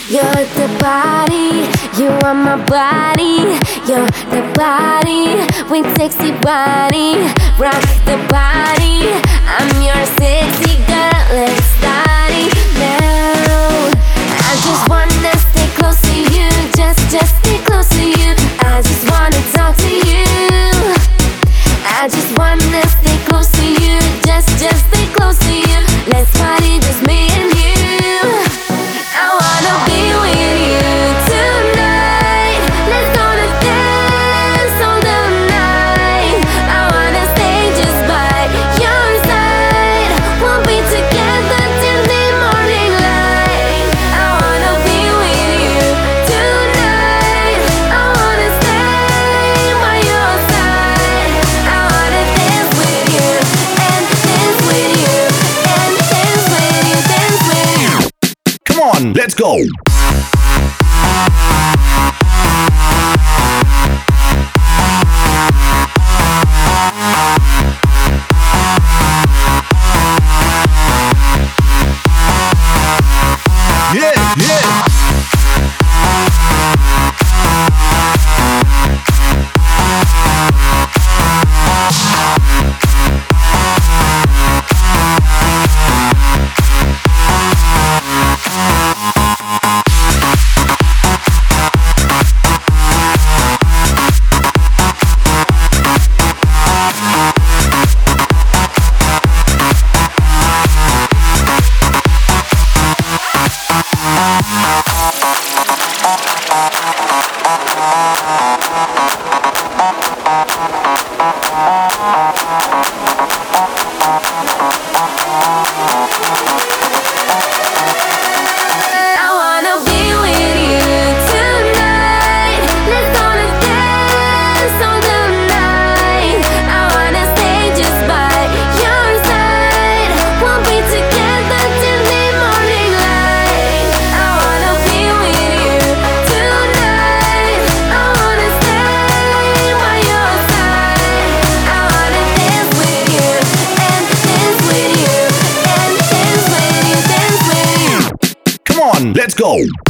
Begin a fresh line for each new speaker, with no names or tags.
You're the body, you are my body. You're the body, with sexy body. Rock the body, I'm your sexy girl. Let's start it now. I just wanna stay close to you, just stay close to you. I just wanna talk to you. I just wanna stay close to you, just stay close to you. Let's party, just me and you. I wanna be with you tonight. Let's gonna dance all the night. I wanna stay just by your side. We'll be together till the morning light. I wanna be with you tonight. I wanna stay by your side. I wanna dance with you and dance with you and dance with you, dance with you.
Come on, let's go. Yeah, yeah.
I wanna be with you tonight. Let's gonna dance all the night. I wanna stay just by your side. We'll be together till the morning light. I wanna be with you tonight. I wanna stay by your side. I wanna dance with you and dance with you and dance with you, dance with you.
Come on, let's go.